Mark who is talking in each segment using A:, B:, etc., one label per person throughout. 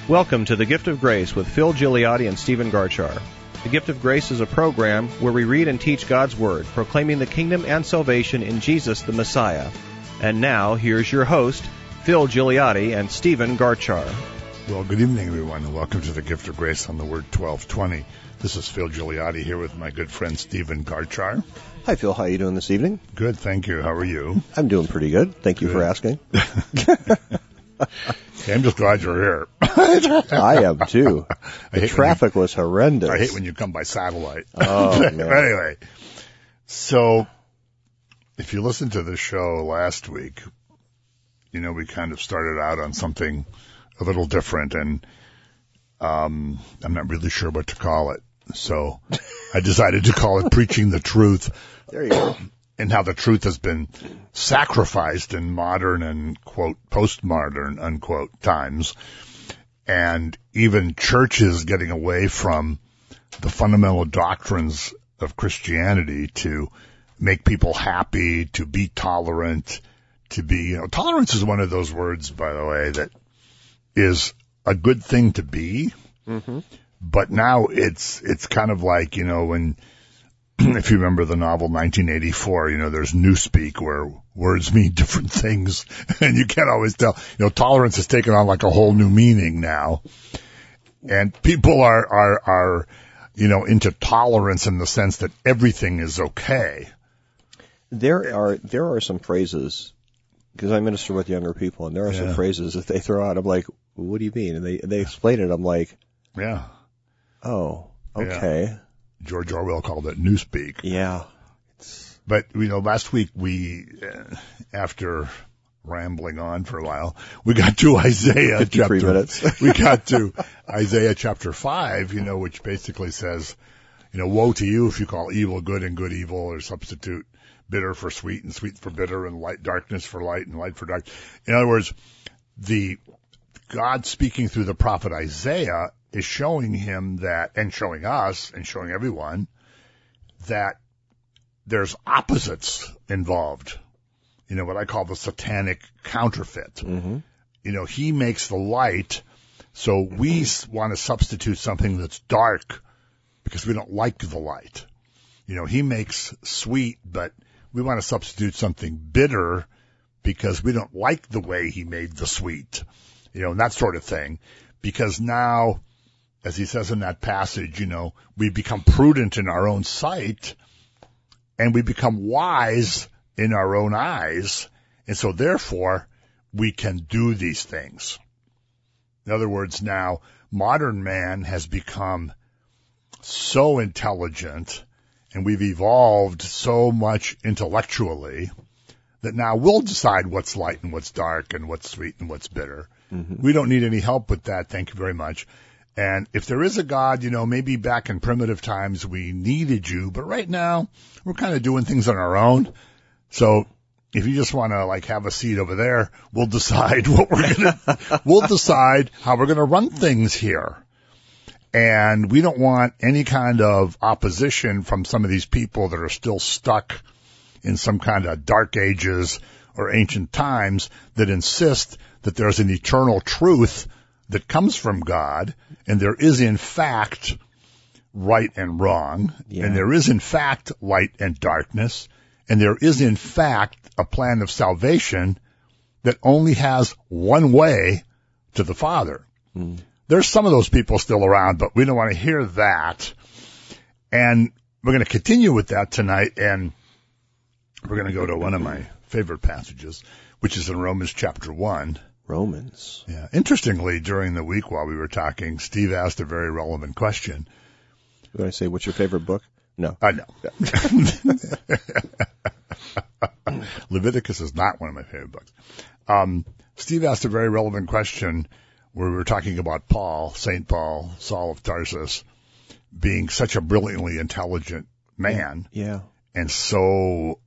A: Welcome to The Gift of Grace with Phil Gigliotti and Stephen Garchar. The Gift of Grace is a program where we read and teach God's Word, proclaiming the kingdom and salvation in Jesus the Messiah. And now, here's your host, Phil Gigliotti and Stephen Garchar.
B: Well, good evening, everyone, and welcome to The Gift of Grace on the Word 1220. This is Phil Gigliotti here with my good friend Stephen Garchar.
C: Hi, Phil. How are you doing this evening?
B: Good, thank you. How are you?
C: I'm doing pretty good. Thank you for asking.
B: I'm just glad you're here.
C: I am, too. The traffic was horrendous.
B: I hate when you come by satellite.
C: Oh, man.
B: Anyway, so if you listened to the show last week, you know, we kind of started out on something a little different, and I'm not really sure what to call it. So I decided to call it Preaching the Truth.
C: There you go.
B: And how the truth has been sacrificed in modern and, quote, postmodern, unquote, times. And even churches getting away from the fundamental doctrines of Christianity to make people happy, to be tolerant, to be, tolerance is one of those words, by the way, that is a good thing to be. Mm-hmm. But now it's kind of like, when, if you remember the novel 1984, there's Newspeak where words mean different things and you can't always tell. Tolerance has taken on like a whole new meaning now. And people are into tolerance in the sense that everything is okay.
C: There are some phrases, because I minister with younger people, and there are some phrases that they throw out. I'm like, what do you mean? And they explain it. I'm like,
B: yeah.
C: Oh, okay.
B: Yeah. George Orwell called it Newspeak.
C: Yeah.
B: But, last week after rambling on for a while, we got to Isaiah
C: 53 minutes.
B: We got to Isaiah chapter 5, which basically says, woe to you if you call evil good and good evil, or substitute bitter for sweet and sweet for bitter and light darkness for light and light for dark. In other words, God speaking through the prophet Isaiah is showing him that, and showing us, and showing everyone, that there's opposites involved. What I call the satanic counterfeit. Mm-hmm. He makes the light, so we want to substitute something that's dark because we don't like the light. He makes sweet, but we want to substitute something bitter because we don't like the way he made the sweet. And that sort of thing. Because now, as he says in that passage, we become prudent in our own sight and we become wise in our own eyes. And so therefore we can do these things. In other words, now modern man has become so intelligent and we've evolved so much intellectually that now we'll decide what's light and what's dark and what's sweet and what's bitter. Mm-hmm. We don't need any help with that. Thank you very much. And if there is a God, maybe back in primitive times we needed you, but right now we're kind of doing things on our own. So if you just want to have a seat over there, we'll decide we'll decide how we're going to run things here. And we don't want any kind of opposition from some of these people that are still stuck in some kind of dark ages or ancient times that insist that there's an eternal truth that comes from God, and there is in fact right and wrong, and there is in fact light and darkness, and there is in fact a plan of salvation that only has one way to the Father. Mm. There's some of those people still around, but we don't want to hear that. And we're going to continue with that tonight, and we're going to go to one of my favorite passages, which is in Romans chapter 1.
C: Romans.
B: Yeah. Interestingly, during the week while we were talking, Steve asked a very relevant question.
C: You want to say, what's your favorite book? No.
B: I know. Leviticus is not one of my favorite books. Steve asked a very relevant question where we were talking about Paul, St. Paul, Saul of Tarsus, being such a brilliantly intelligent man.
C: Yeah.
B: And so,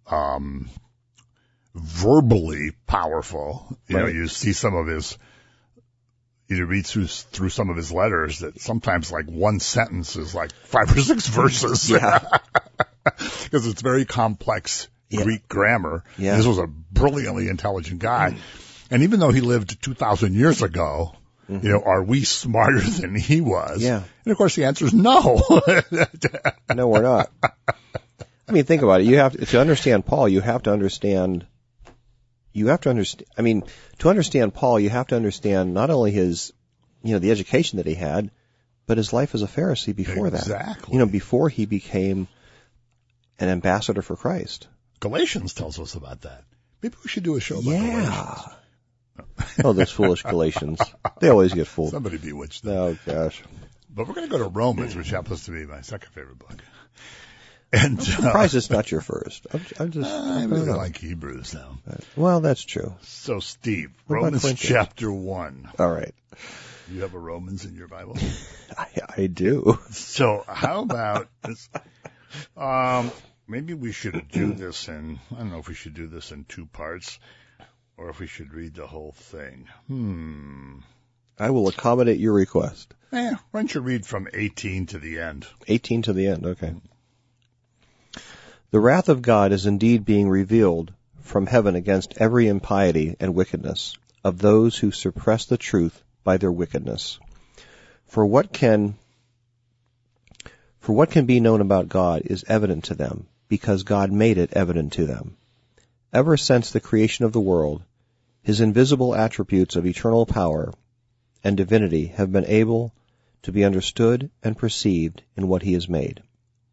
B: verbally powerful. You see some of his, you read through some of his letters that sometimes like one sentence is like 5 or 6 verses. Yeah. Because it's very complex Greek grammar. Yeah. This was a brilliantly intelligent guy. And even though he lived 2,000 years ago, You know, are we smarter than he was?
C: Yeah.
B: And of course the answer is no.
C: No, we're not. I mean, think about it. To understand Paul, to understand Paul, you have to understand not only his, the education that he had, but his life as a Pharisee before that.
B: Exactly.
C: Before he became an ambassador for Christ.
B: Galatians tells us about that. Maybe we should do a show about Galatians.
C: Oh, those foolish Galatians. They always get fooled.
B: Somebody bewitched them.
C: Oh, gosh.
B: But we're going to go to Romans, which happens to be my second favorite book. And
C: I'm surprised it's not your first.
B: I really like Hebrews now.
C: Well, that's true.
B: So, Steve,
C: What
B: Romans chapter 1.
C: All right.
B: You have a Romans in your Bible?
C: I do.
B: So how about this? Maybe we should do this I don't know if we should do this in 2 parts or if we should read the whole thing.
C: I will accommodate your request.
B: Why don't you read from 18 to the end?
C: 18 to the end, okay. The wrath of God is indeed being revealed from heaven against every impiety and wickedness of those who suppress the truth by their wickedness. For what can be known about God is evident to them, because God made it evident to them. Ever since the creation of the world, his invisible attributes of eternal power and divinity have been able to be understood and perceived in what he has made.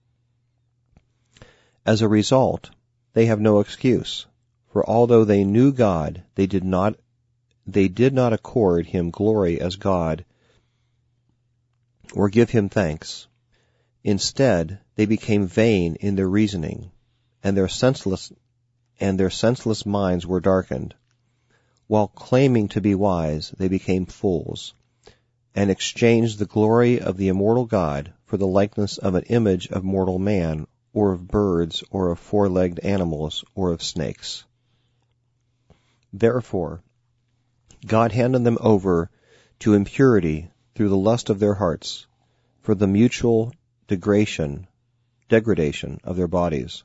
C: As a result, they have no excuse, for although they knew God, they did not accord him glory as God or give him thanks. Instead, they became vain in their reasoning, and their senseless minds were darkened. While claiming to be wise, they became fools, and exchanged the glory of the immortal God for the likeness of an image of mortal man, or of birds, or of 4-legged animals, or of snakes. Therefore, God handed them over to impurity through the lust of their hearts, for the mutual degradation of their bodies.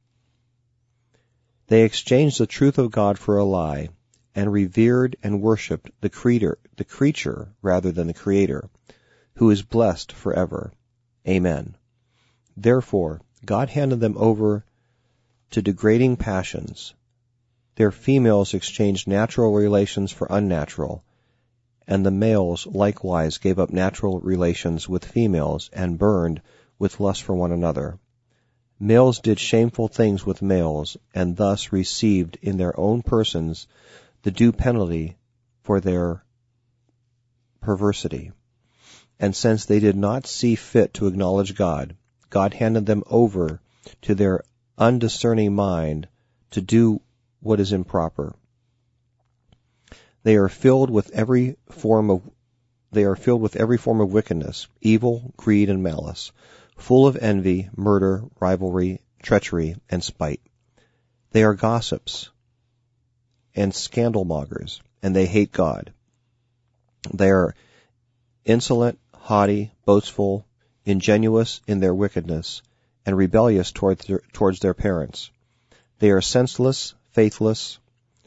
C: They exchanged the truth of God for a lie, and revered and worshipped the creature rather than the Creator, who is blessed forever. Amen. Therefore, God handed them over to degrading passions. Their females exchanged natural relations for unnatural, and the males likewise gave up natural relations with females and burned with lust for one another. Males did shameful things with males, and thus received in their own persons the due penalty for their perversity. And since they did not see fit to acknowledge God, God handed them over to their undiscerning mind to do what is improper. They are filled with every form of wickedness, evil, greed, and malice, full of envy, murder, rivalry, treachery, and spite. They are gossips and scandalmongers, and they hate God. They are insolent, haughty, boastful, ingenuous in their wickedness, and rebellious towards their parents. They are senseless, faithless,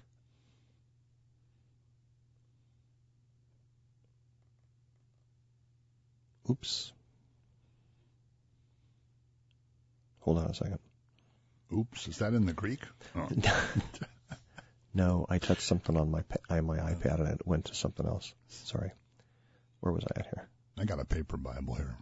C: Hold on a second.
B: Oops, is that in the Greek? Oh.
C: No, I touched something on my iPad and it went to something else. Sorry. Where was I at here?
B: I got a paper Bible here.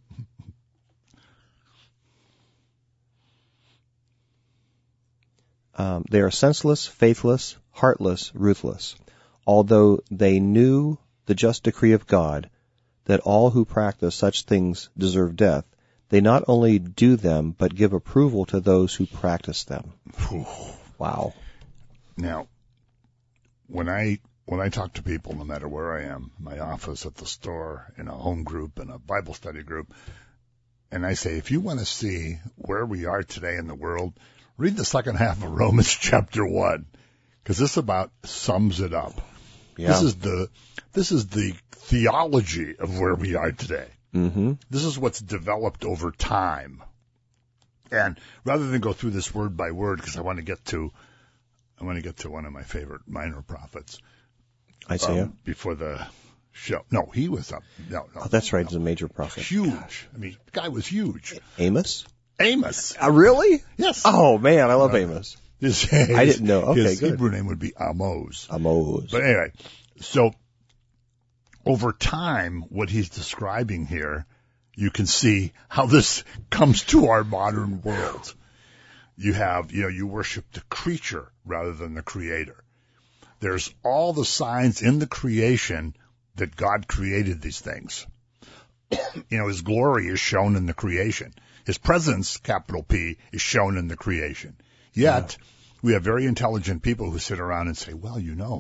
C: They are senseless, faithless, heartless, ruthless. Although they knew the just decree of God, that all who practice such things deserve death, they not only do them, but give approval to those who practice them. Wow.
B: Now, when I talk to people, no matter where I am, my office, at the store, in a home group, in a Bible study group, and I say, if you want to see where we are today in the world, read the second half of Romans chapter 1, because this about sums it up. Yeah. This is the theology of where we are today.
C: Mm-hmm.
B: This is what's developed over time. And rather than go through this word by word, because I want to get to one of my favorite minor prophets.
C: Isaiah.
B: Before the No, he was up. No.
C: Oh, that's right. He's a major prophet.
B: Huge.
C: Gosh.
B: I mean, the guy was huge.
C: Amos?
B: Amos.
C: Really?
B: Yes.
C: Oh, man, I love Amos.
B: I
C: didn't know. Okay,
B: his
C: good.
B: Hebrew name would be Amos.
C: Amos.
B: But anyway, so over time, what he's describing here, you can see how this comes to our modern world. You have, you worship the creature rather than the creator. There's all the signs in the creation that God created these things. His glory is shown in the creation. His presence, capital P, is shown in the creation. Yet, we have very intelligent people who sit around and say, well,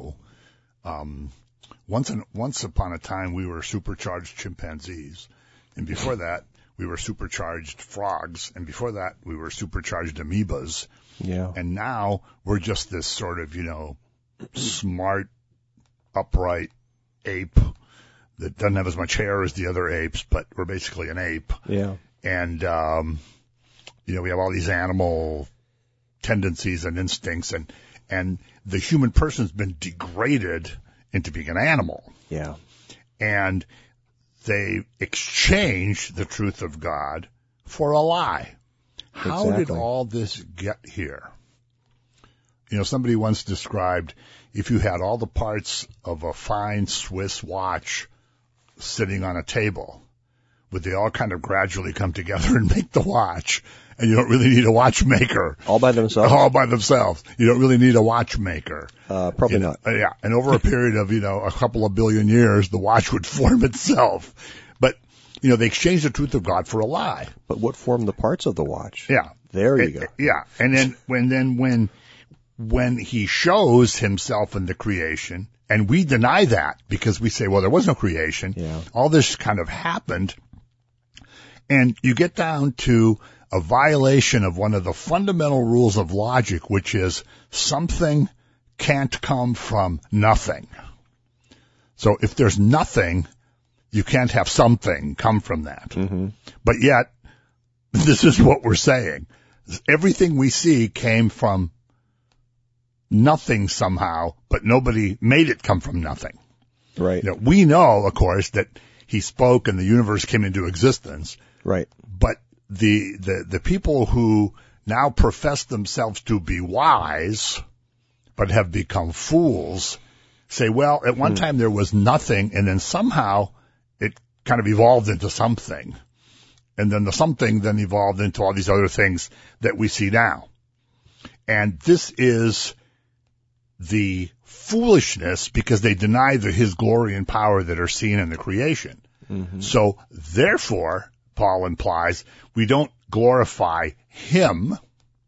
B: once upon a time we were supercharged chimpanzees. And before that, we were supercharged frogs. And before that, we were supercharged amoebas.
C: Yeah.
B: And now we're just this sort of, smart, upright ape that doesn't have as much hair as the other apes, but we're basically an ape.
C: Yeah.
B: And, we have all these animal tendencies and instincts, and the human person's been degraded into being an animal.
C: Yeah.
B: And they exchange the truth of God for a lie. How did all this get here? Somebody once described, if you had all the parts of a fine Swiss watch sitting on a table, would they all kind of gradually come together and make the watch? And you don't really need a watchmaker.
C: All by themselves?
B: All by themselves. You don't really need a watchmaker.
C: Probably not.
B: Yeah. And over a period of, a couple of billion years, the watch would form itself. But, they exchanged the truth of God for a lie.
C: But what formed the parts of the watch?
B: Yeah.
C: There you go.
B: Yeah. And then when he shows himself in the creation, and we deny that because we say, well, there was no creation.
C: Yeah.
B: All this kind of happened. And you get down to a violation of one of the fundamental rules of logic, which is something can't come from nothing. So if there's nothing, you can't have something come from that.
C: Mm-hmm.
B: But yet, this is what we're saying. Everything we see came from nothing somehow, but nobody made it come from nothing.
C: Right.
B: We know, of course, that he spoke and the universe came into existence.
C: Right.
B: But the people who now profess themselves to be wise, but have become fools, say, well, at one time there was nothing, and then somehow it kind of evolved into something. And then the something then evolved into all these other things that we see now. And this is the foolishness because they deny his glory and power that are seen in the creation.
C: Mm-hmm.
B: So therefore, Paul implies, we don't glorify him,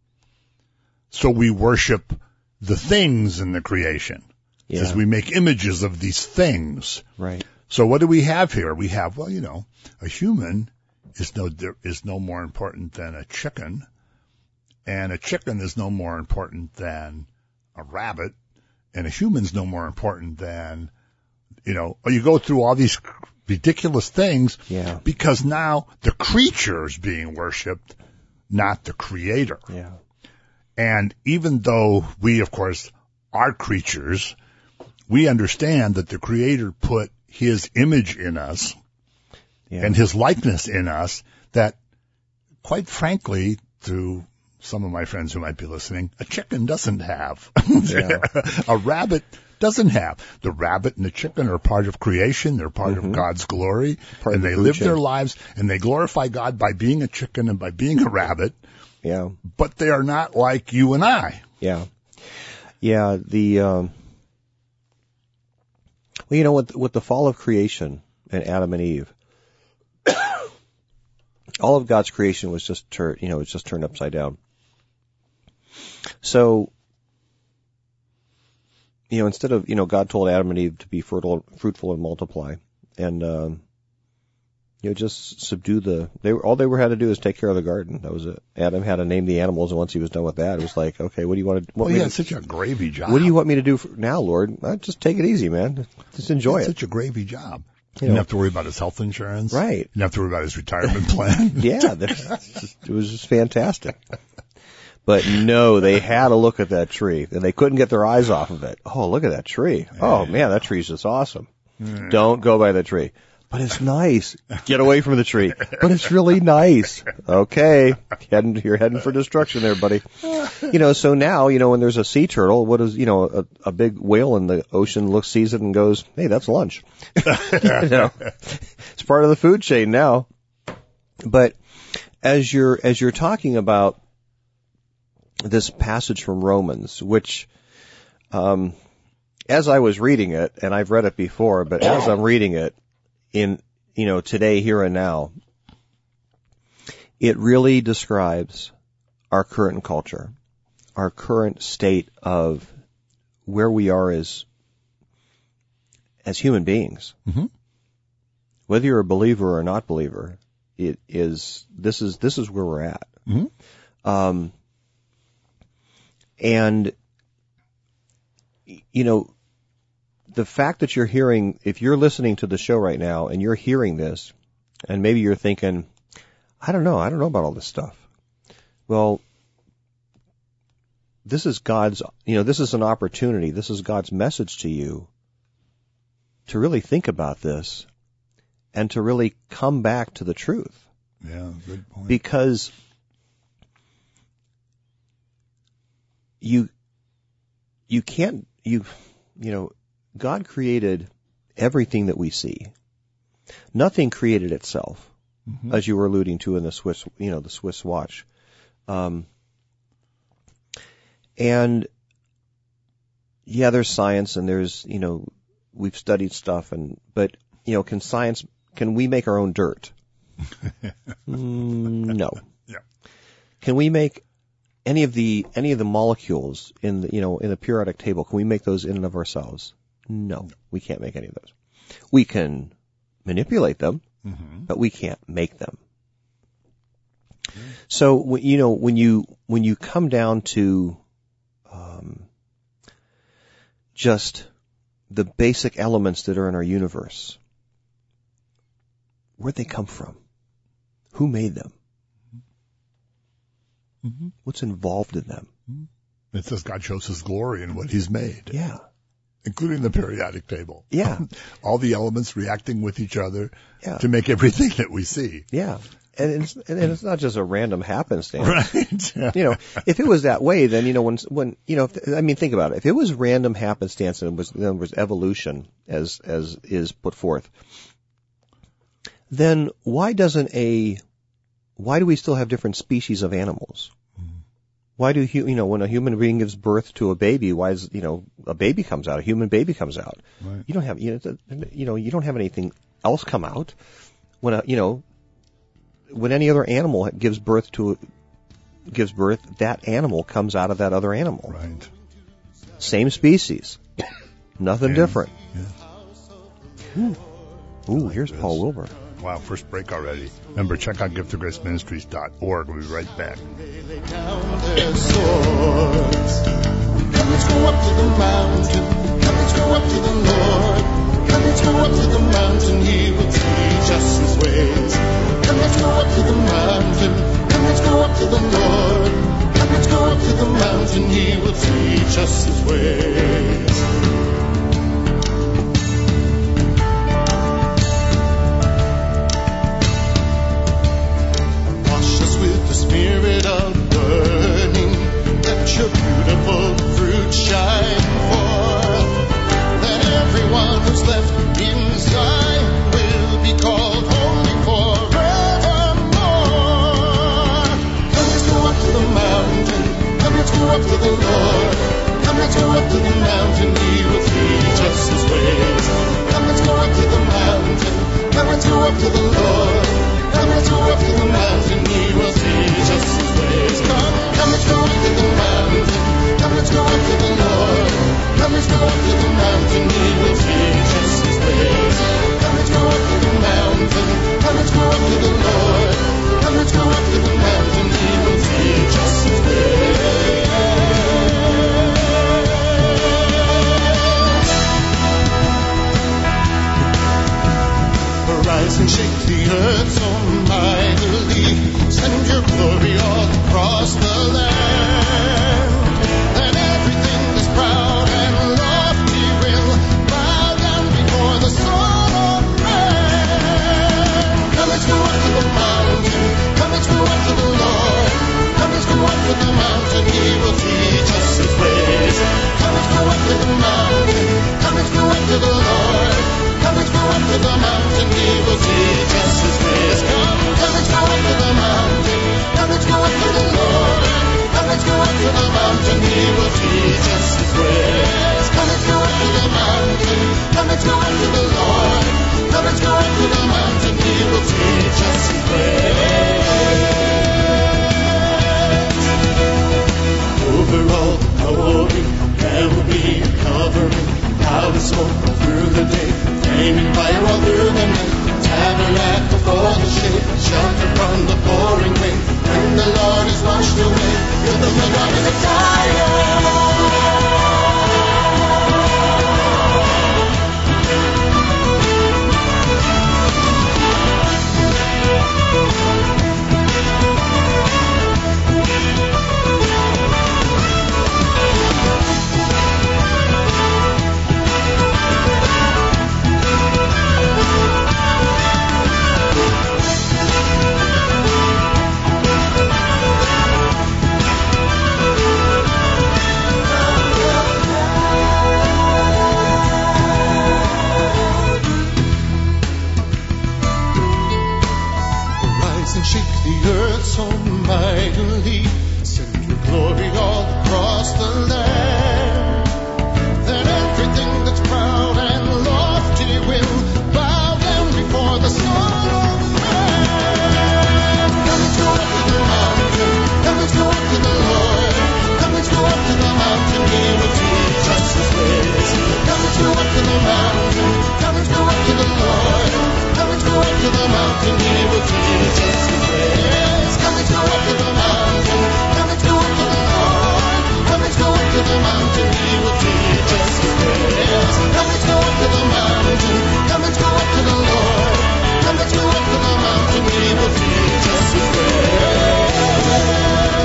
B: so we worship the things in the creation.
C: Yeah.
B: Because we make images of these things.
C: Right.
B: So what do we have here? We have, a human is no more important than a chicken, and a chicken is no more important than a rabbit, and a human's no more important than, you go through all these ridiculous things.
C: Yeah.
B: Because now the creature is being worshipped, not the creator.
C: Yeah.
B: And even though we, of course, are creatures, we understand that the creator put his image in us and his likeness in us that, quite frankly, through some of my friends who might be listening, a chicken doesn't have.
C: Yeah.
B: A rabbit doesn't have. The rabbit and the chicken are part of creation. They're part of God's glory. And they live their lives and they glorify God by being a chicken and by being a rabbit.
C: Yeah.
B: But they are not like you and I.
C: Yeah. Yeah. With the fall of creation and Adam and Eve, all of God's creation was just turned upside down. So, instead of, God told Adam and Eve to be fruitful and multiply and, just subdue all they had to do is take care of the garden. That was it. Adam had to name the animals, and once he was done with that, it was like, okay, what do you want to,
B: he had such a gravy job.
C: What do you want me to do now, Lord? Just take it easy, man. Just enjoy it.
B: Such a gravy job. You didn't have to worry about his health insurance.
C: Right.
B: You didn't have to worry about his retirement plan.
C: Yeah, it was just fantastic. But no, they had to look at that tree, and they couldn't get their eyes off of it. Oh, look at that tree. Oh, man, that tree's just awesome. Don't go by the tree. But it's nice. Get away from the tree. But it's really nice. Okay. You're heading for destruction there, buddy. So now, when there's a sea turtle, what is, a big whale in the ocean sees it and goes, hey, that's lunch. It's part of the food chain now. But as you're talking about this passage from Romans, which, as I was reading it, and I've read it before, but as I'm reading it, in, today, here and now, it really describes our current culture, our current state of where we are as human beings. Mm-hmm. Whether you're a believer or not believer, this is where we're at. Mm-hmm. And, the fact that you're hearing, if you're listening to the show right now and you're hearing this, and maybe you're thinking, I don't know about all this stuff. Well, this is God's, this is an opportunity. This is God's message to you to really think about this and to really come back to the truth.
B: Yeah, good point.
C: Because you can't, God created everything that we see. Nothing created itself, mm-hmm. as you were alluding to in the Swiss watch. And yeah, there's science and there's, we've studied stuff but can we make our own dirt? No.
B: Yeah.
C: Can we make any of the molecules in the periodic table? Can we make those in and of ourselves? No, we can't make any of those. We can manipulate them, mm-hmm. but we can't make them. Mm-hmm. So, when you come down to just the basic elements that are in our universe, where'd they come from? Who made them? Mm-hmm. What's involved in them?
B: It says God shows His glory in what He's made.
C: Yeah.
B: Including the periodic table.
C: Yeah.
B: All the elements reacting with each other to make everything that we see.
C: Yeah. And it's not just a random happenstance.
B: Right. Yeah.
C: If it was that way, then, think about it. If it was random happenstance and there was evolution as is put forth, then why do we still have different species of animals? Why do when a human being gives birth to a baby, why is a baby comes out, a human baby comes out? Right. You don't have you don't have anything else come out when when any other animal gives birth, that animal comes out of that other animal.
B: Right.
C: Same species, nothing different.
B: Yeah.
C: Ooh, here's Paul Wilbur.
B: Wow, first break already. Remember, check out giftofgraceministries.org. We'll be right back.
D: Let's go up to the mountain. Let's go up to the Lord. Let's go up to the mountain. He will teach us His ways. Let's go up to the mountain. Let's go up to the Lord. Let's go up to the mountain. He will teach us His ways. Spirit of burning, let your beautiful fruit shine forth, that everyone who's left inside will be called holy forevermore. Come, let's go up to the mountain. Come, let's go up to the Lord. Come, let's go up to the mountain. He will teach us His ways. Come, let's go up to the mountain. Come, let's go up to the Lord. Come, let's go up to the mountain. He will teach us His ways. Come, let's go up to the mountain. Come, let's go up to the Lord. Come, let's go up to the mountain. He will teach us His ways. Come, let's go up to the mountain. Come, let's go up to the Lord. Come, let's go up to the mountain. He will teach us His ways. Rise and shake the earth so mightily. Send your glory all across the land. That everything that's the smoke through the day, flaming fire all through the night. Tabernacle for the shade, shelter from the pouring rain. When the Lord is washed away, you're the God of the fire. Shake the earth so mightily, send your glory all across the land. Then everything that's proud and lofty will bow down before the Son of Man. Come, let's go up to the mountain. Come, let's go up to the Lord. Come, let's go up to the mountain. He will teach us His ways. Come, let's go up to the mountain. Come, let's go up to the Lord. Come, let's go up to the mountain. He will teach us His ways. Come, let's go up to the mountain. Come, let's go up to the Lord. Come, let's go up to the mountain. He will teach us His ways. Come, let's go up to the mountain. Come, let's go up to the Lord. Come, let's go up to the mountain. He will teach us His ways.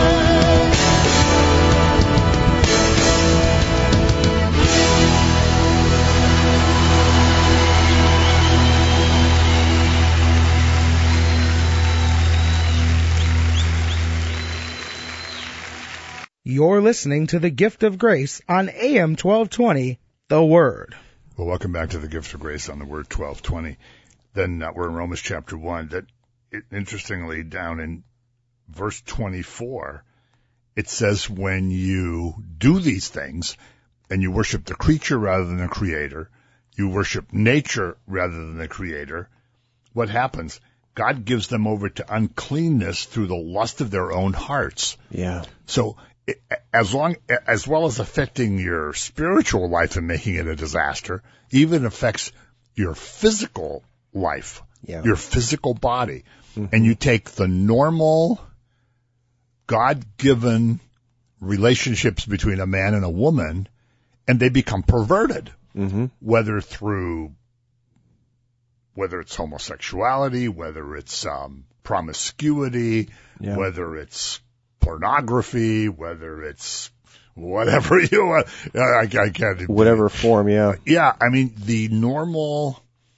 E: You're listening to The Gift of Grace on AM 1220, The Word.
B: Well, welcome back to The Gift of Grace on The Word 1220. Then we're in Romans chapter 1. Interestingly, down in verse 24, it says when you do these things and you worship the creature rather than the creator, you worship nature rather than the creator, what happens? God gives them over to uncleanness through the lust of their own hearts.
C: Yeah.
B: So as well as affecting your spiritual life and making it a disaster, even affects your physical life, your physical body. Mm-hmm. And you take the normal God-given relationships between a man and a woman, and they become perverted, whether it's homosexuality, whether it's promiscuity, whether it's pornography, whether it's whatever you want. I can't.
C: Whatever form, yeah.
B: Yeah, I mean, the normal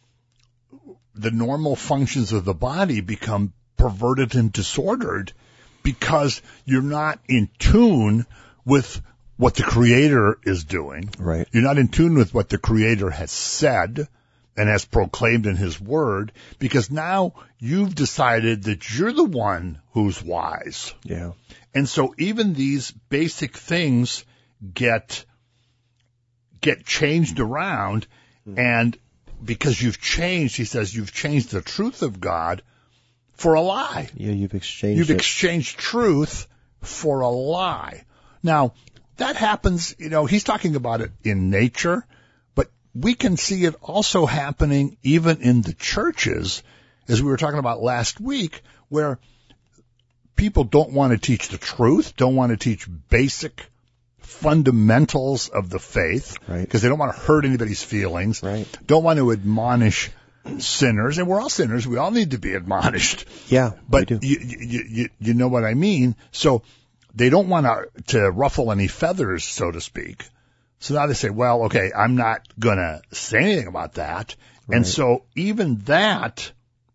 B: functions of the body become perverted and disordered because you're not in tune with what the Creator is doing.
C: Right.
B: You're not in tune with what the Creator has said and has proclaimed in His Word, because now you've decided that you're the one who's wise.
C: Yeah.
B: And so even these basic things get changed around, and because you've changed, he says, you've changed the truth of God for a lie.
C: Yeah, you've exchanged
B: truth for a lie. Now, that happens, he's talking about it in nature, but we can see it also happening even in the churches, as we were talking about last week, where people don't want to teach the truth, don't want to teach basic fundamentals of the faith, because they don't want to hurt anybody's feelings, don't want to admonish sinners, and we're all sinners, we all need to be admonished.
C: Yeah,
B: but you know what I mean? So they don't want to ruffle any feathers, so to speak. So now they say, well, okay, I'm not going to say anything about that. Right. And so even that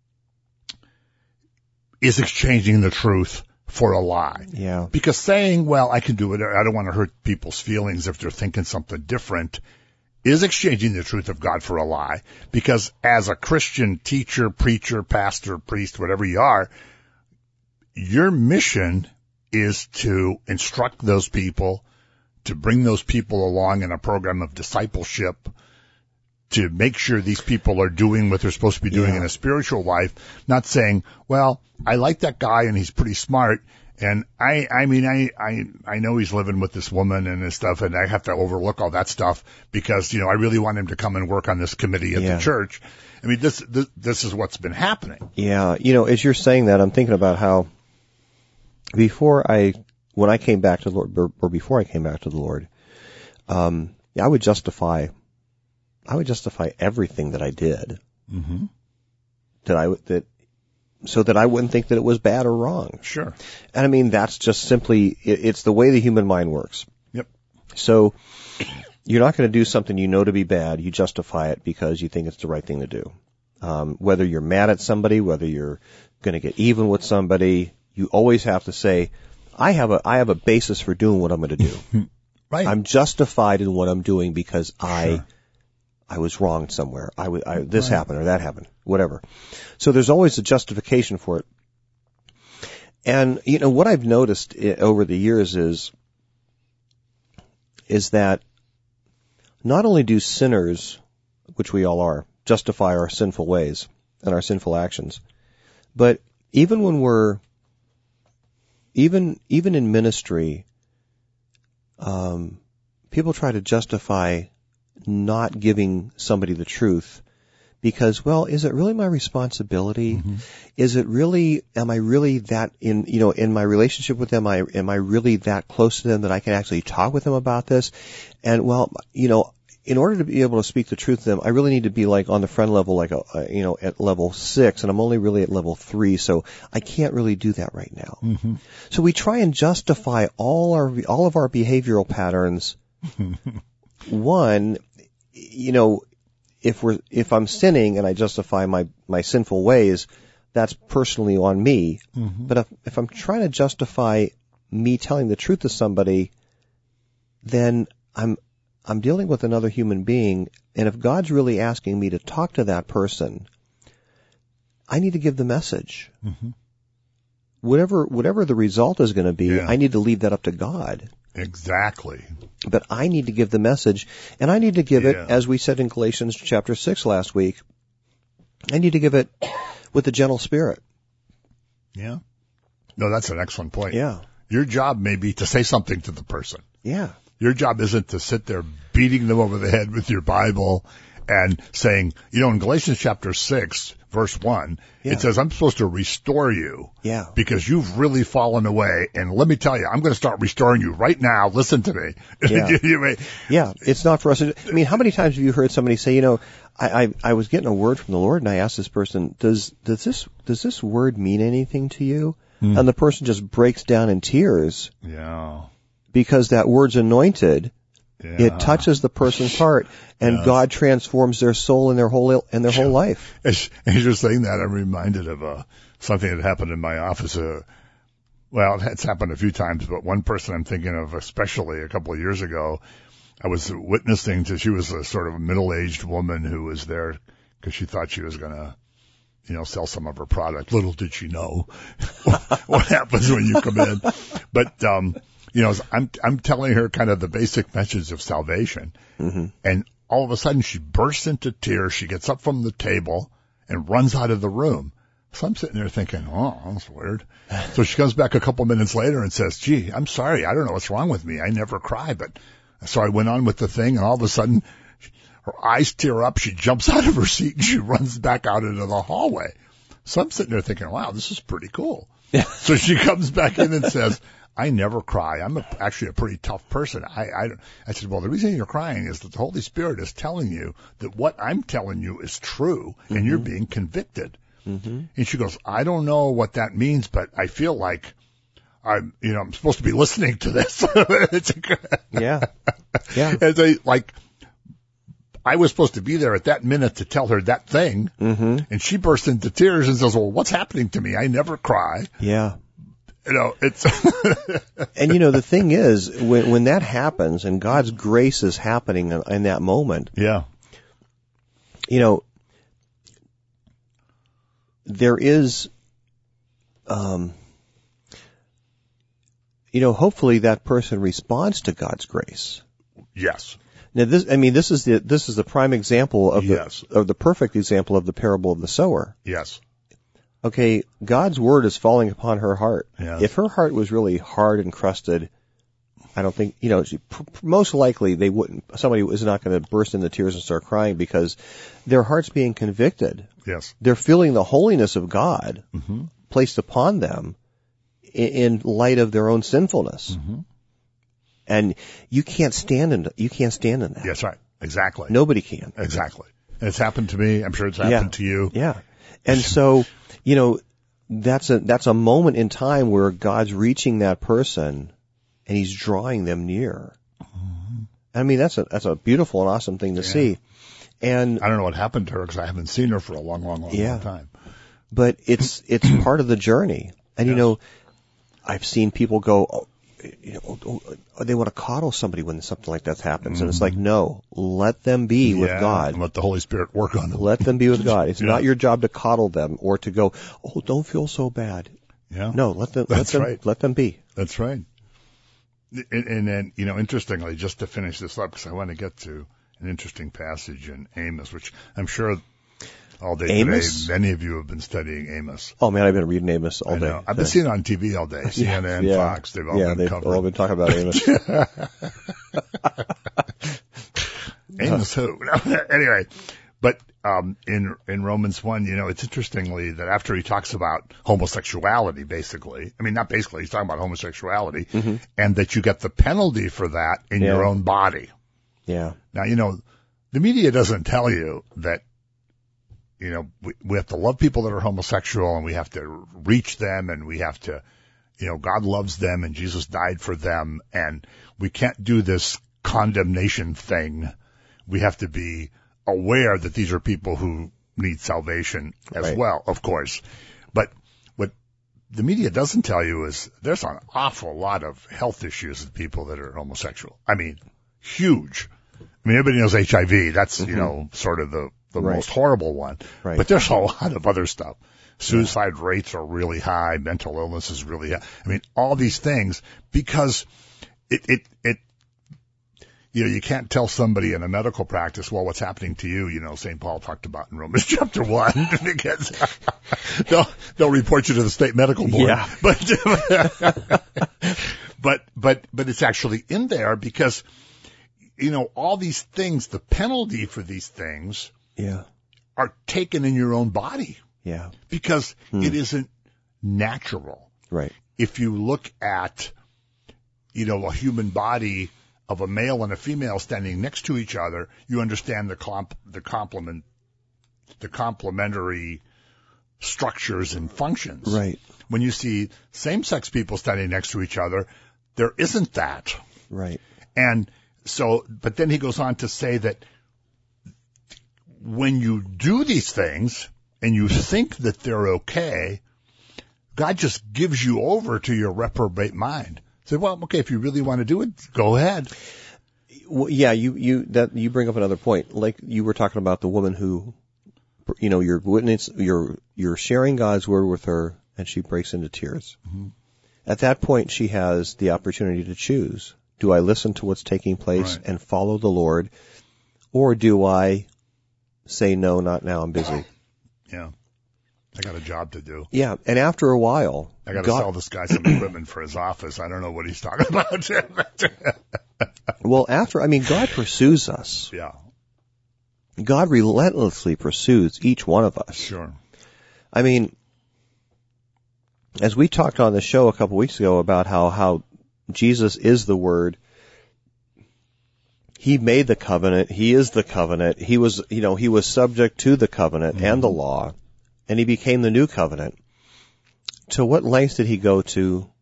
B: is exchanging the truth for a lie.
C: Yeah.
B: Because saying, well, I can do it, I don't want to hurt people's feelings if they're thinking something different, is exchanging the truth of God for a lie. Because as a Christian teacher, preacher, pastor, priest, whatever you are, your mission is to instruct those people, to bring those people along in a program of discipleship, to make sure these people are doing what they're supposed to be doing in a spiritual life, not saying, well, I like that guy and he's pretty smart, And I mean, I know he's living with this woman and this stuff, and I have to overlook all that stuff because, I really want him to come and work on this committee at the church. I mean, this is what's been happening.
C: Yeah. As you're saying that, I'm thinking about how when I came back to the Lord, or before I came back to the Lord, I would justify everything that I did.
B: Mm-hmm.
C: So that I wouldn't think that it was bad or wrong.
B: Sure.
C: And I mean, that's just simply, it's the way the human mind works.
B: Yep.
C: So you're not going to do something you know to be bad. You justify it because you think it's the right thing to do. Whether you're mad at somebody, whether you're going to get even with somebody, you always have to say, I have a basis for doing what I'm going to do.
B: Right.
C: I'm justified in what I'm doing because
B: Sure.
C: I was wronged somewhere. This happened or that happened, whatever. So there's always a justification for it. And, what I've noticed over the years is that not only do sinners, which we all are, justify our sinful ways and our sinful actions, but even when even in ministry, people try to justify not giving somebody the truth because, well, is it really my responsibility? Mm-hmm. Is it really, am I really that in my relationship with them, am I really that close to them that I can actually talk with them about this? And well, in order to be able to speak the truth to them, I really need to be like on the friend level, like at level 6, and I'm only really at level 3, so I can't really do that right now.
B: Mm-hmm.
C: So we try and justify all of our behavioral patterns. One, if I'm sinning and I justify my sinful ways, that's personally on me.
B: Mm-hmm.
C: But if I'm trying to justify me telling the truth to somebody, then I'm dealing with another human being, and if God's really asking me to talk to that person, I need to give the message.
B: Mm-hmm.
C: Whatever the result is going to be, I need to leave that up to God.
B: Exactly.
C: But I need to give the message, and I need to give it, as we said in Galatians chapter 6 last week, I need to give it with a gentle spirit.
B: Yeah. No, that's an excellent point.
C: Yeah.
B: Your job may be to say something to the person.
C: Yeah.
B: Your job isn't to sit there beating them over the head with your Bible and saying, in Galatians chapter 6, verse 1, it says, I'm supposed to restore you because you've really fallen away. And let me tell you, I'm going to start restoring you right now. Listen to me.
C: Yeah. It's not for us. I mean, how many times have you heard somebody say, I was getting a word from the Lord and I asked this person, does this word mean anything to you? And the person just breaks down in tears.
B: Yeah.
C: Because that word's anointed. Yeah. It touches the person's heart, and God transforms their soul and their whole life.
B: As you're saying that, I'm reminded of something that happened in my office. It's happened a few times, but one person I'm thinking of, especially a couple of years ago, I was witnessing to. She was a sort of middle-aged woman who was there because she thought she was going to, sell some of her product. Little did she know what happens when you come in, but. I'm telling her kind of the basic message of salvation.
C: Mm-hmm.
B: And all of a sudden she bursts into tears. She gets up from the table and runs out of the room. So I'm sitting there thinking, oh, that's weird. So she comes back a couple minutes later and says, gee, I'm sorry. I don't know what's wrong with me. I never cry. But so I went on with the thing, and all of a sudden her eyes tear up. She jumps out of her seat and she runs back out into the hallway. So I'm sitting there thinking, wow, this is pretty cool. So she comes back in and says, I never cry. I'm actually a pretty tough person. I said, well, the reason you're crying is that the Holy Spirit is telling you that what I'm telling you is true, and you're being convicted.
C: Mm-hmm.
B: And she goes, I don't know what that means, but I feel like I'm supposed to be listening to this.
C: Yeah.
B: And I was supposed to be there at that minute to tell her that thing, and she burst into tears and says, well, what's happening to me? I never cry.
C: Yeah.
B: It's
C: and the thing is, when that happens and God's grace is happening in that moment, there is, hopefully that person responds to God's grace.
B: Yes.
C: Now this is the prime example of the perfect example of the parable of the sower.
B: Yes.
C: Okay, God's word is falling upon her heart.
B: Yes.
C: If her heart was really hard and crusted, I don't think, most likely somebody is not going to burst into tears and start crying because their heart's being convicted.
B: Yes.
C: They're feeling the holiness of God
B: Mm-hmm.
C: placed upon them in light of their own sinfulness.
B: Mm-hmm.
C: And you can't stand in that.
B: Yes, right. Exactly.
C: Nobody can.
B: Exactly. And it's happened to me. I'm sure it's happened to you.
C: Yeah. And so, that's a moment in time where God's reaching that person and he's drawing them near.
B: Mm-hmm.
C: I mean, that's a beautiful and awesome thing to see. And
B: I don't know what happened to her because I haven't seen her for a long time.
C: But it's part of the journey. And I've seen people go, they want to coddle somebody when something like that happens. Mm-hmm. And it's like, no, let them be with God.
B: And let the Holy Spirit work on them.
C: Let them be with God. It's not your job to coddle them or to go, oh, don't feel so bad.
B: Yeah.
C: No, let them be.
B: That's right. And then, interestingly, just to finish this up, because I want to get to an interesting passage in Amos, which I'm sure all day
C: Amos?
B: today, many of you have been studying Amos.
C: Oh man, I've been reading Amos all day.
B: I've been seeing it on TV all day. CNN, Fox, they've all been
C: talking about Amos.
B: Amos who? Anyway, but in Romans 1, it's interestingly that after he talks about homosexuality, basically, I mean, not basically, he's talking about homosexuality, mm-hmm. and that you get the penalty for that in your own body.
C: Yeah.
B: Now, the media doesn't tell you that, we have to love people that are homosexual and we have to reach them and we have to, God loves them and Jesus died for them and we can't do this condemnation thing. We have to be aware that these are people who need salvation as well, of course. But what the media doesn't tell you is there's an awful lot of health issues with people that are homosexual. I mean, huge. I mean, everybody knows HIV. That's, sort of the most horrible one. Right. But there's a lot of other stuff. Suicide rates are really high. Mental illness is really high. I mean, all these things because you can't tell somebody in a medical practice, well, what's happening to you, St. Paul talked about in Romans chapter 1, because they'll report you to the state medical board. Yeah. But it's actually in there because, all these things, the penalty for these things are taken in your own body.
C: Yeah.
B: Because it isn't natural.
C: Right.
B: If you look at, a human body of a male and a female standing next to each other, you understand the complementary structures and functions.
C: Right.
B: When you see same-sex people standing next to each other, there isn't that.
C: Right.
B: And so, but then he goes on to say that when you do these things and you think that they're okay, God just gives you over to your reprobate mind. Say, well, okay, if you really want to do it, go ahead.
C: Well, yeah, you bring up another point. Like you were talking about the woman who, you're sharing God's word with her and she breaks into tears. Mm-hmm. At that point, she has the opportunity to choose. Do I listen to what's taking place and follow the Lord, or do I say, no, not now, I'm busy?
B: Yeah. I got a job to do.
C: Yeah, and after a while,
B: I got to sell this guy some equipment for his office. I don't know what he's talking about.
C: Well, God pursues us.
B: Yeah.
C: God relentlessly pursues each one of us.
B: Sure.
C: I mean, as we talked on the show a couple weeks ago about how Jesus is the Word, He made the covenant, He is the covenant, He was subject to the covenant and the law, and He became the new covenant. To what lengths did He go to,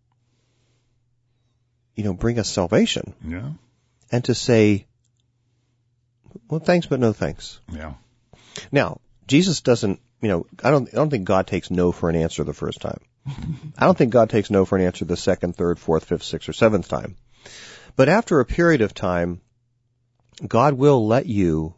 C: bring us salvation?
B: Yeah.
C: And to say, well, thanks, but no thanks.
B: Yeah.
C: Now, Jesus doesn't, I don't think God takes no for an answer the first time. I don't think God takes no for an answer the second, third, fourth, fifth, sixth, or seventh time. But after a period of time, God will let you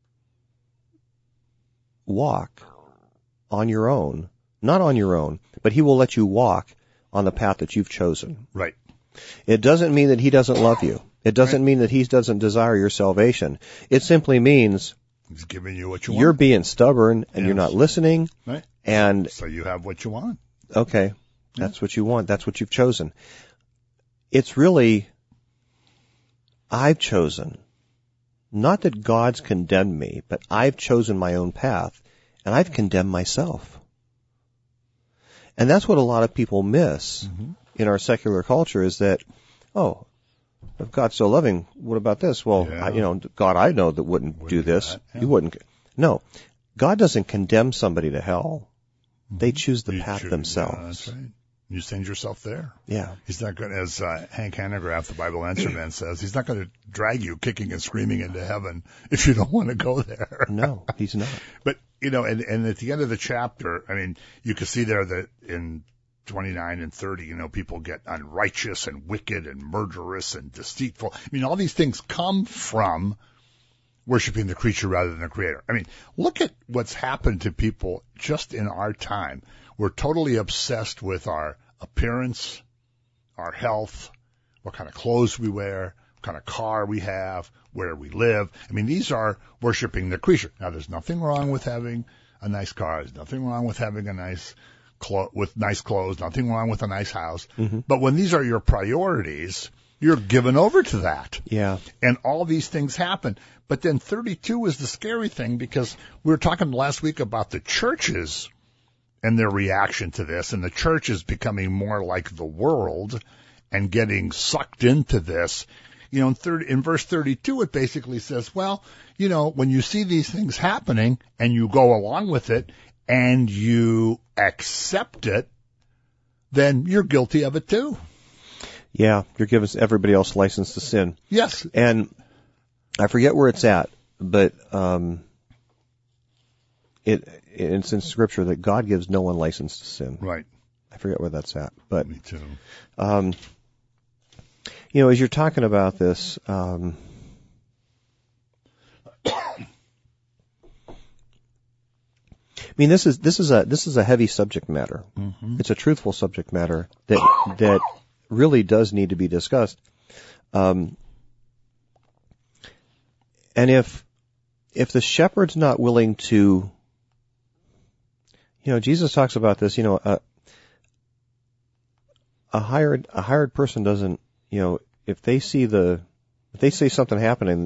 C: walk on your own. Not on your own, but He will let you walk on the path that you've chosen.
B: Right.
C: It doesn't mean that He doesn't love you. It doesn't mean that He doesn't desire your salvation. It simply means
B: He's giving you what you want.
C: You're being stubborn and you're
B: Yes.
C: not listening.
B: Right.
C: And
B: So you have what you want.
C: okay, that's what you want. That's what you've chosen. It's really, I've chosen. Not that God's condemned me, but I've chosen my own path, and I've condemned myself. And that's what a lot of people miss in our secular culture is that, oh, if God's so loving, what about this? Well,
B: Yeah.
C: God I know that wouldn't do this.
B: that, yeah.
C: You wouldn't. No, God doesn't condemn somebody to hell. They choose the
B: You
C: path
B: choose-
C: themselves.
B: Yeah, that's right. You send yourself there.
C: Yeah.
B: He's not going to, as Hank Hanegraaff, the Bible Answer Man, says, he's not going to drag you kicking and screaming into heaven if you don't want to go there.
C: No, he's not.
B: But, and at the end of the chapter, I mean, you can see there that in 29 and 30, people get unrighteous and wicked and murderous and deceitful. I mean, all these things come from worshiping the creature rather than the creator. I mean, look at what's happened to people just in our time. We're totally obsessed with our appearance, our health, what kind of clothes we wear, what kind of car we have, where we live. I mean, these are worshiping the creature. Now, there's nothing wrong with having a nice car. There's nothing wrong with having a nice clothes. Nothing wrong with a nice house. But when these are your priorities, you're given over to that.
C: Yeah.
B: And all these things happen. But then 32 is the scary thing because we were talking last week about the churches and their reaction to this, and the church is becoming more like the world and getting sucked into this. In verse 32, it basically says, well, when you see these things happening and you go along with it and you accept it, then you're guilty of it too.
C: Yeah, you're giving everybody else license to sin.
B: Yes.
C: And I forget where it's at, but it's in Scripture that God gives no one license to sin.
B: Right.
C: I forget where that's at. But,
B: Me too.
C: as you're talking about this, I mean, this is a heavy subject matter. It's a truthful subject matter that really does need to be discussed. And if the shepherd's not willing to, Jesus talks about this. A hired person doesn't, if they see something happening,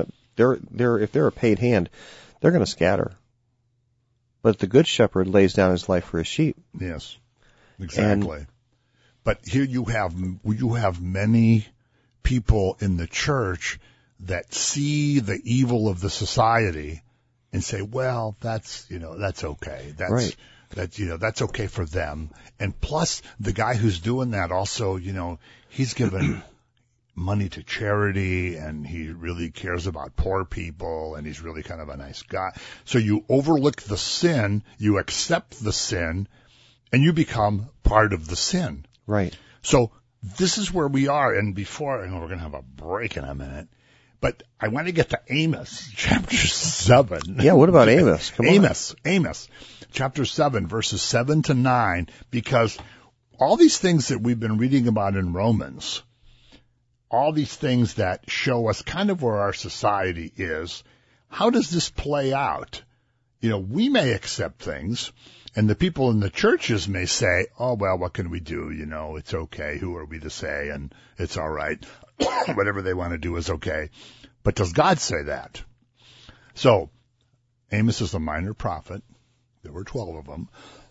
C: if they're a paid hand, they're gonna scatter. But the good shepherd lays down his life for his sheep.
B: Yes, exactly. But here you have many people in the church that see the evil of the society and say, well, that's okay. That's
C: right.
B: That's okay for them. And plus the guy who's doing that also, he's given money to charity and he really cares about poor people and he's really kind of a nice guy. So you overlook the sin, you accept the sin, and you become part of the sin.
C: Right.
B: So this is where we are. And before, I know we're going to have a break in a minute, but I want to get to Amos, chapter 7.
C: Yeah, what about Amos? Come on.
B: Amos, chapter 7, verses 7 to 9, because all these things that we've been reading about in Romans, all these things that show us kind of where our society is, how does this play out? We may accept things, and the people in the churches may say, oh, well, what can we do? It's okay. Who are we to say? And it's all right. Whatever they want to do is okay. But does God say that? So, Amos is a minor prophet. There were 12 of them.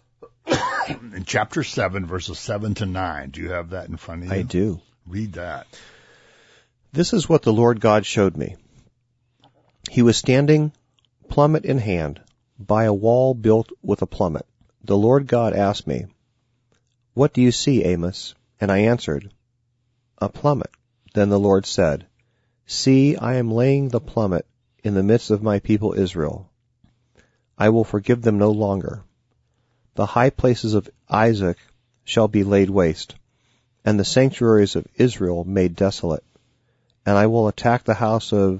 B: In chapter 7, verses 7 to 9. Do you have that in front of you?
C: I do.
B: Read that.
C: This is what the Lord God showed me. He was standing, plummet in hand, by a wall built with a plummet. The Lord God asked me, "What do you see, Amos?" And I answered, "A plummet." Then the Lord said, "See, I am laying the plummet in the midst of my people Israel. I will forgive them no longer. The high places of Isaac shall be laid waste, and the sanctuaries of Israel made desolate. And I will attack the house of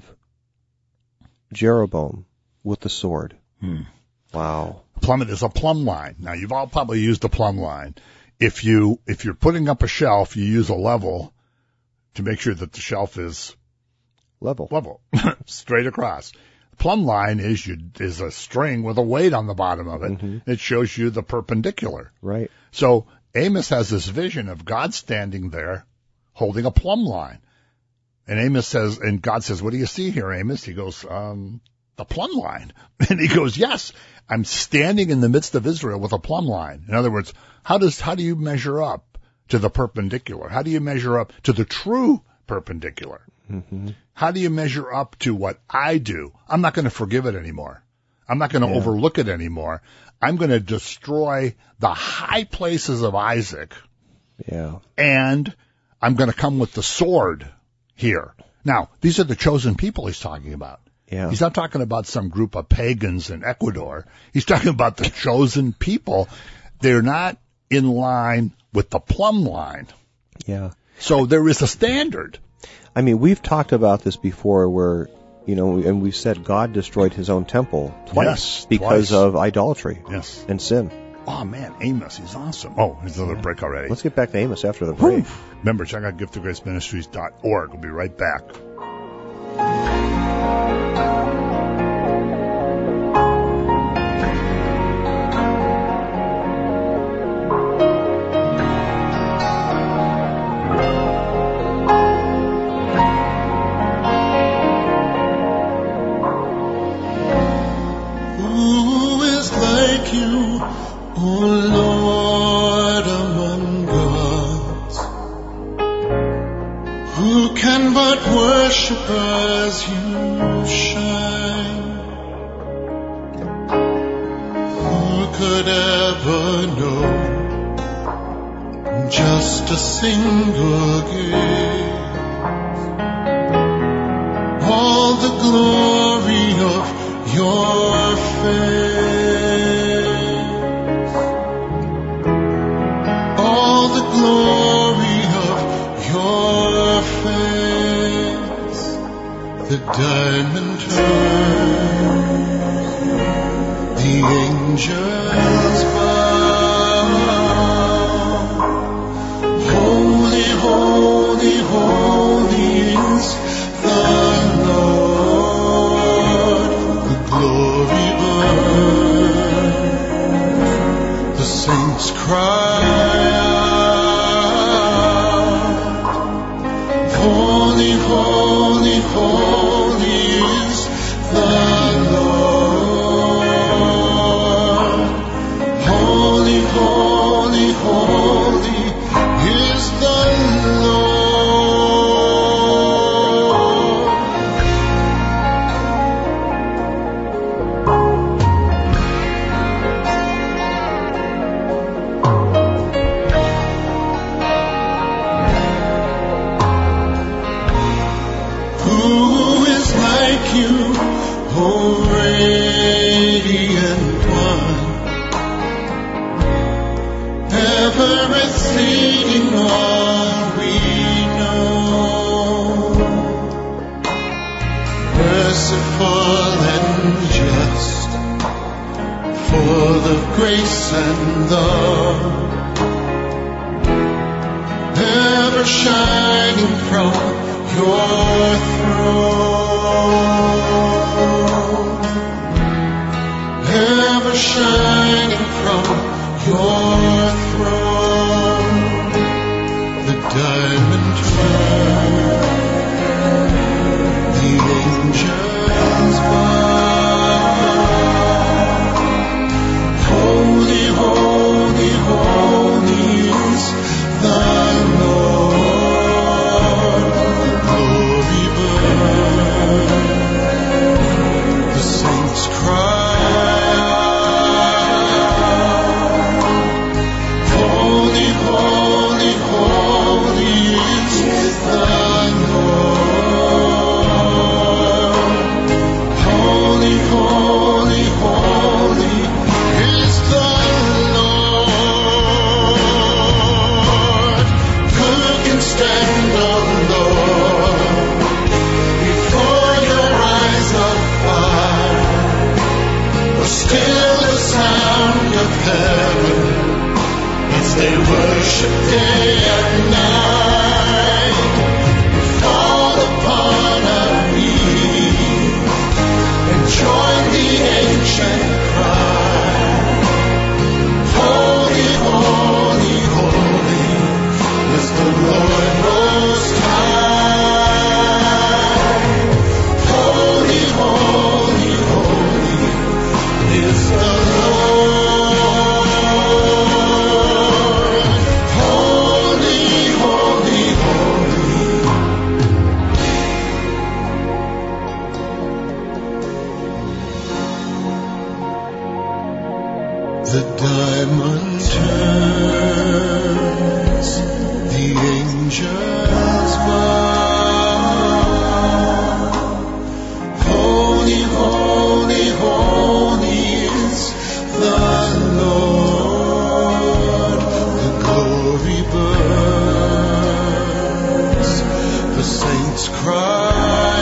C: Jeroboam with the sword." Wow.
B: Plummet is a plumb line. Now, you've all probably used a plumb line. If you're putting up a shelf, you use a level to make sure that the shelf is
C: Level.
B: straight across. plumb line is a string with a weight on the bottom of it.
C: Mm-hmm.
B: It shows you the perpendicular.
C: Right.
B: So Amos has this vision of God standing there holding a plumb line. And God says, what do you see here, Amos? He goes, the plumb line. And he goes, yes, I'm standing in the midst of Israel with a plumb line. In other words, how do you measure up to the perpendicular? How do you measure up to the true perpendicular?
C: Mm-hmm.
B: How do you measure up to what I do? I'm not going to forgive it anymore. I'm not going to overlook it anymore. I'm going to destroy the high places of Isaac.
C: Yeah.
B: And I'm going to come with the sword here. Now, these are the chosen people he's talking about.
C: Yeah.
B: He's not talking about some group of pagans in Ecuador. He's talking about the chosen people. They're not in line with the plumb line.
C: Yeah.
B: So there is a standard.
C: I mean, we've talked about this before where, and we've said God destroyed his own temple twice because of idolatry and sin.
B: Oh, man, Amos, he's awesome. Oh, there's another break already.
C: Let's get back to Amos after the break.
B: Remember, check out giftofgraceministries.org. We'll be right back.
D: As you shine, who could ever know just a single gaze, all the glory of your face, all the glory of your face. The diamond turns, the angels bow. Holy, holy, holy is the Lord. The glory burns. The saints cry out. Holy, holy, holy is the Lord. Holy, holy, holy is the Lord. Who is like you, O radiant one, ever exceeding all we know, merciful and just, full of grace and love, ever shining from your throne, ever shining from your throne. The diamond turns, the angels bow. Holy, holy, holy is the Lord. Glory burns. The saints cry out. Holy, holy, holy is the Lord. Holy, holy, holy is the Lord. Who can stand, O Lord, before your eyes of fire? Or still the sound of heaven as they worship day and night. Fall upon me and The diamond turns, the angels bow. Holy, holy, holy is the Lord. The glory burns, the saints cry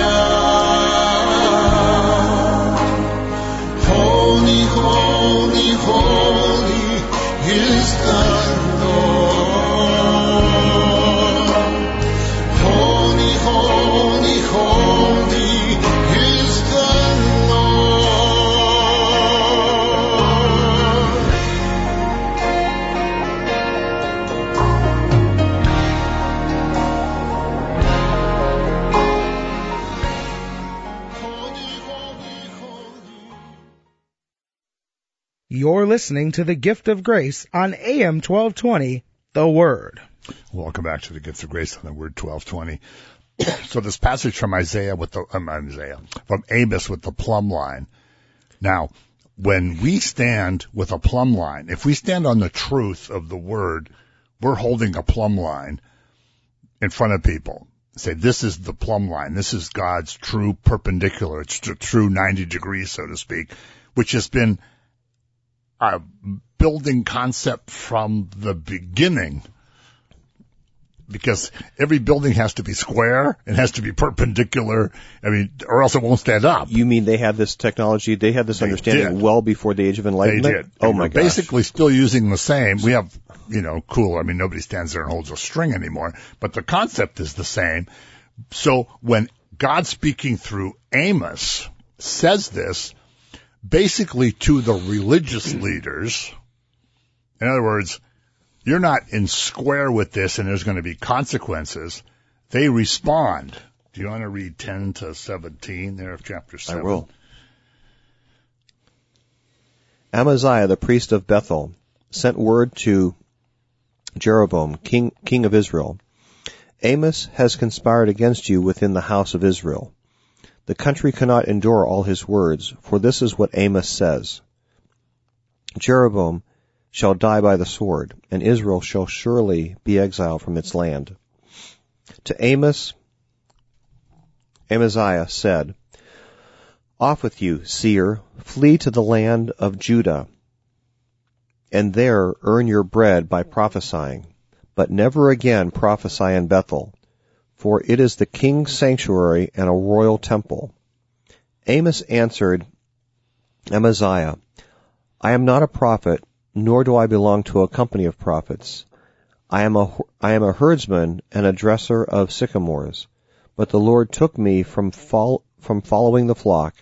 D: out. Holy, holy, holy is the Lord. Holy, holy, holy is the Lord. Holy, holy, holy.
E: You're listening to the Gift of Grace on AM 1220, The Word.
B: Welcome back to the Gift of Grace on the Word 1220. So this passage from from Amos with the plumb line. Now, when we stand with a plumb line, if we stand on the truth of the Word, we're holding a plumb line in front of people. Say, this is the plumb line. This is God's true perpendicular. It's the true 90 degrees, so to speak, which has been a building concept from the beginning, because every building has to be square, it has to be perpendicular, or else it won't stand up.
C: You mean they had this technology, they had this understanding
B: did.
C: well before the Age of Enlightenment?
B: They did.
C: Oh
B: And
C: my
B: we're
C: gosh.
B: basically still using the same. We have, cooler. Nobody stands there and holds a string anymore, but the concept is the same. So when God speaking through Amos says this, basically to the religious leaders, in other words, you're not in square with this and there's going to be consequences, they respond. Do you want to read 10 to 17 there of chapter 7?
C: I will. Amaziah, the priest of Bethel, sent word to Jeroboam, king of Israel. Amos has conspired against you within the house of Israel. The country cannot endure all his words, for this is what Amos says. Jeroboam shall die by the sword, and Israel shall surely be exiled from its land. To Amos, Amaziah said, Off with you, seer, flee to the land of Judah, and there earn your bread by prophesying. But never again prophesy in Bethel, for it is the king's sanctuary and a royal temple. Amos answered Amaziah, I am not a prophet, nor do I belong to a company of prophets. I am a herdsman and a dresser of sycamores, but the Lord took me from following the flock.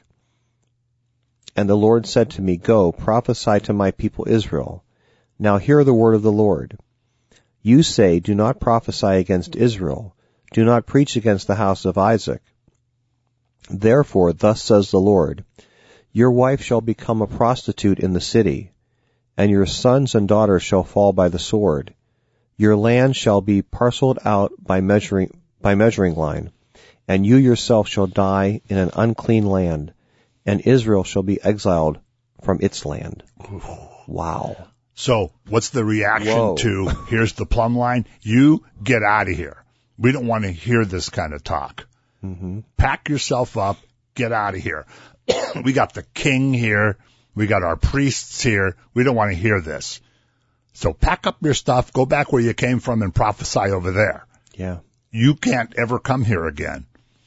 C: And the Lord said to me, Go, prophesy to my people Israel. Now hear the word of the Lord. You say, Do not prophesy against Israel. Do not preach against the house of Isaac. Therefore, thus says the Lord, Your wife shall become a prostitute in the city, and your sons and daughters shall fall by the sword. Your land shall be parceled out by measuring line, and you yourself shall die in an unclean land, and Israel shall be exiled from its land. Wow.
B: So what's the reaction
C: Whoa.
B: to, here's the plumb line, you get out of here. We don't want to hear this kind of talk.
C: Mm-hmm.
B: Pack yourself up, get out of here. We got the king here. We got our priests here. We don't want to hear this. So pack up your stuff, go back where you came from and prophesy over there.
C: Yeah.
B: You can't ever come here again.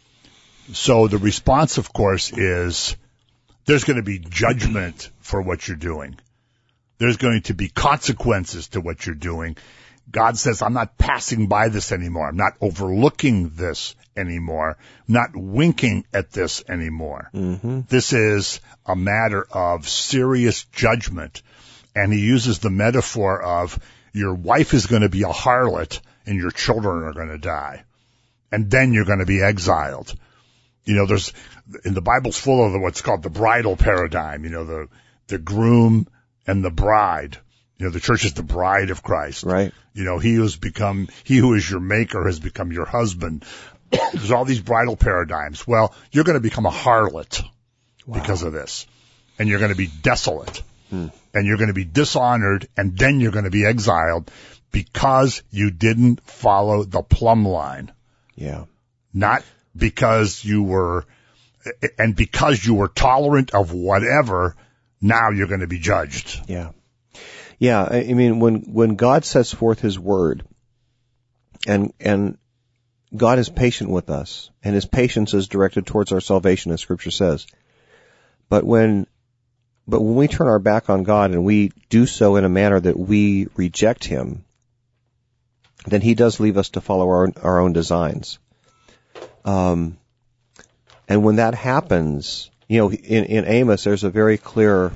B: So the response, of course, is there's going to be judgment for what you're doing. There's going to be consequences to what you're doing. God says, I'm not passing by this anymore. I'm not overlooking this anymore. I'm not winking at this anymore.
C: Mm-hmm.
B: This is a matter of serious judgment. And he uses the metaphor of your wife is going to be a harlot and your children are going to die. And then you're going to be exiled. There's, in the Bible's full of what's called the bridal paradigm, the groom and the bride. The church is the bride of Christ.
C: Right.
B: He who is your maker has become your husband. There's all these bridal paradigms. Well, you're going to become a harlot because of this. And you're going to be desolate. and you're going to be dishonored, and then you're going to be exiled because you didn't follow the plumb line.
C: Yeah.
B: Not because you were tolerant of whatever, now you're going to be judged.
C: Yeah. Yeah, I mean, when God sets forth His word, and God is patient with us, and His patience is directed towards our salvation, as Scripture says. But when we turn our back on God and we do so in a manner that we reject Him, then He does leave us to follow our own designs. And when that happens, in Amos, there's a very clear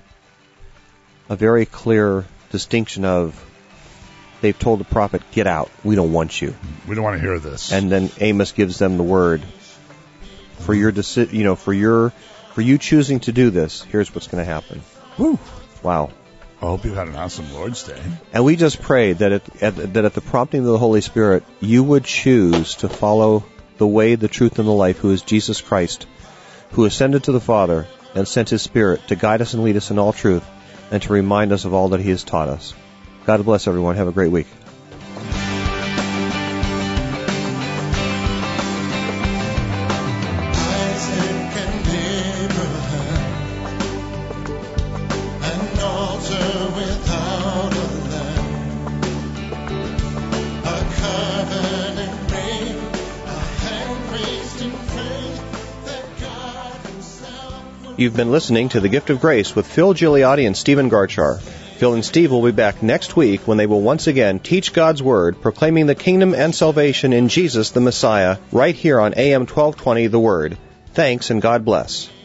C: distinction of, they've told the prophet, get out, we don't want you.
B: We don't want to hear this.
C: And then Amos gives them the word, for your for you choosing to do this, here's what's going to happen.
B: Woo.
C: Wow.
B: I hope you had an awesome Lord's Day.
C: And we just pray that at the prompting of the Holy Spirit, you would choose to follow the way, the truth, and the life, who is Jesus Christ, who ascended to the Father and sent His Spirit to guide us and lead us in all truth, and to remind us of all that He has taught us. God bless everyone. Have a great week.
D: Isaac and Abraham, an altar without a lamb, a covenant ring, a hand raised in faith that God Himself would.
A: You've been listening to The Gift of Grace with Phil Gigliotti and Stephen Garchar. Phil and Steve will be back next week when they will once again teach God's Word, proclaiming the kingdom and salvation in Jesus the Messiah, right here on AM 1220 The Word. Thanks and God bless.